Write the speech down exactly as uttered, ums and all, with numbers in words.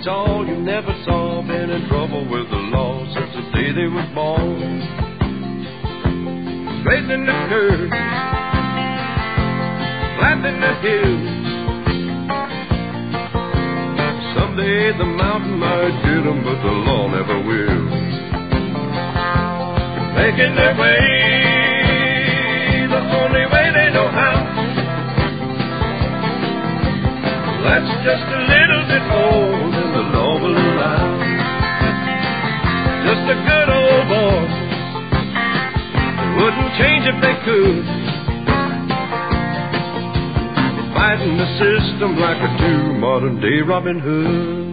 That's all you never saw. Been in trouble with the law since the day they was born. Straightening the curve, flattening the hills. Someday the mountain might get them, but the law never will. Making their way the only way they know how. That's just a little bit more than the law will allow. Just a good old boy, they wouldn't change if they could. Fighting the system like a true modern day Robin Hood.